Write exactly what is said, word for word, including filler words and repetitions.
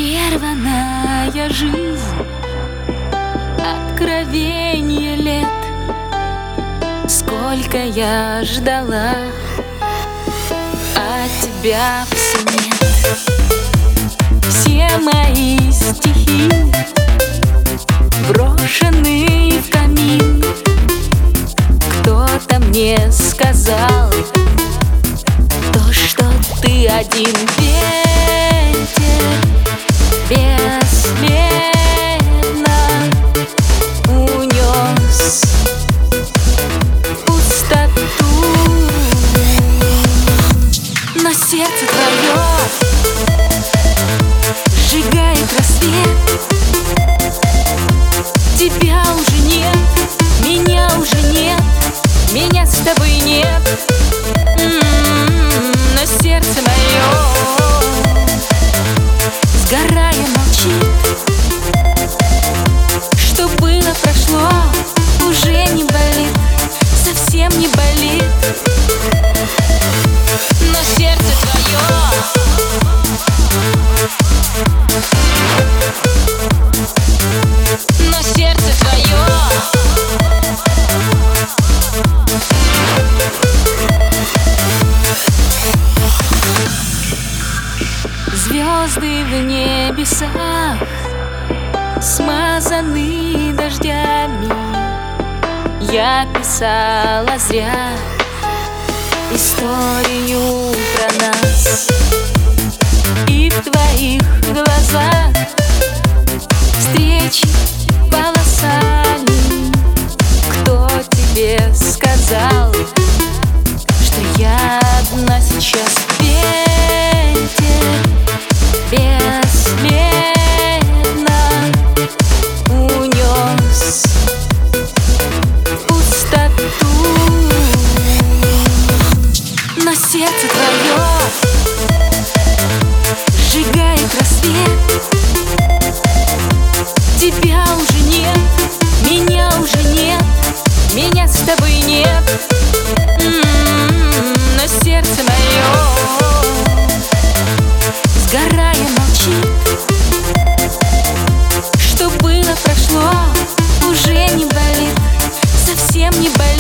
Прерванная жизнь, откровенье лет. Сколько я ждала, а тебя все нет. Все мои стихи брошены в камин. Кто-то мне сказал то, что ты один ветер бесследно унес пустоту. Но сердце твое сжигает рассвет. Тебя уже нет, меня уже нет, меня с тобой нет. М-м-м, но сердце мое, сгорая, молчит. Что было, прошло, уже не болит, совсем не болит. Но сердце твое, но сердце твое звезды в небесах смазаны дождями. Я писала зря историю про нас. И в твоих глазах встречи полосами. Кто тебе сказал, что я одна сейчас? Ветер бесследно унес пустоту. Но сердце твое сжигает рассвет. Тебя уже нет, меня уже нет, меня с тобой нет. М-м-м, но сердце мое, сгорая, молчит. Что было, прошло, уже не болит, совсем не болит.